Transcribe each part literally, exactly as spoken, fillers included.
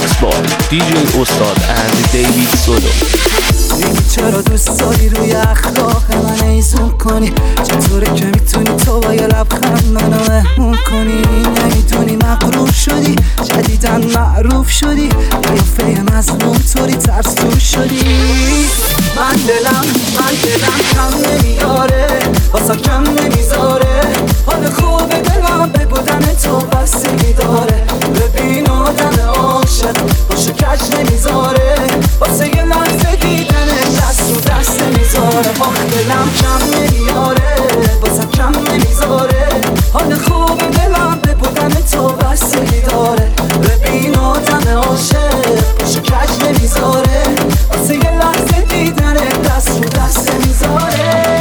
Mixed by دی جی استاد and دیوید سولو. میگی چرا دوست داری روی اخلاق من ایزون کنی؟ چطوره که میتونی تو با یه لبخند منو مهمون کنی؟ نمیدونی مغرور شدی، جدیدن معروف شدی، قیافه مظلوم طوری ترسو شدی. من دلم من دلم کم نمیاره، واسه کم نمیذاره، حال خوب دلم به بودن تو بستگی داره. ببین آدم عاشق باشو کج نمیذاره، واسه یه لحظه دیدن دست رو دست نمیذاره. آخ دلم کم نمیاره، واسه کم نمیذاره، حال خوب دلم به بودن تو بستگی داره. ببین آدم عاشق باشو کج نمیذاره، واسه یه لحظه دیدن دست رو دست نمیذاره.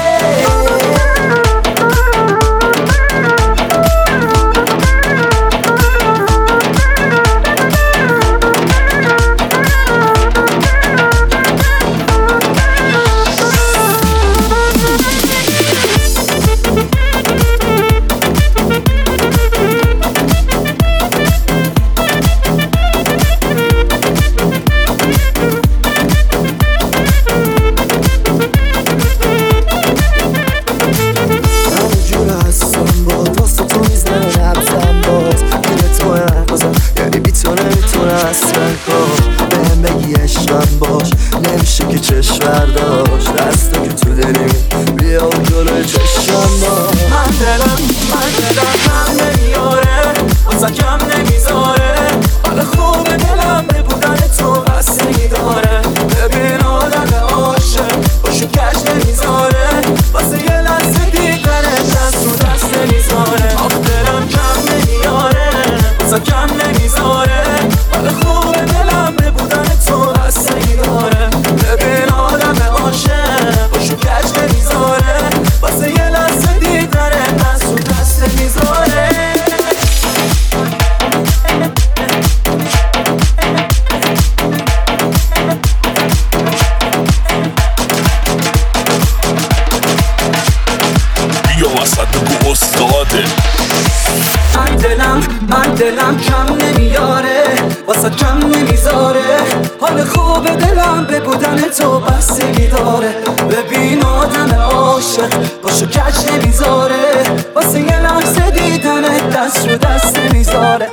بهم بگی عشقم باش، نمیشه که چشم برداشت، دسته که تو دلیم بیا و جلوی چشم باش. من دلم من دلم کم نمیاره، واسه کم نمیذاره، حال خوب دلم به بودن تو بستگی داره. ببین آدم عاشق باشو کج نمیذاره، واسه یه لحظه دیدن دست رو دست نمیذاره. آخ دلم کم نمیاره، واسه کم نمیذاره، حال خوب دلم به بودن تو بستگی داره. ببین آدم عاشق باشو کج نمیذاره، واسه یه لحظه دیدن دست رو دست نمیذاره. بیا وسط بگو استاده. من دلم من دلم کم نمیاره، واسه کم نمیذاره، حال خوب دلم به بودن تو بستگی داره. ببین آدم عاشق باشو کج نمیذاره، واسه یه لحظه دیدن دست رو دست نمیذاره.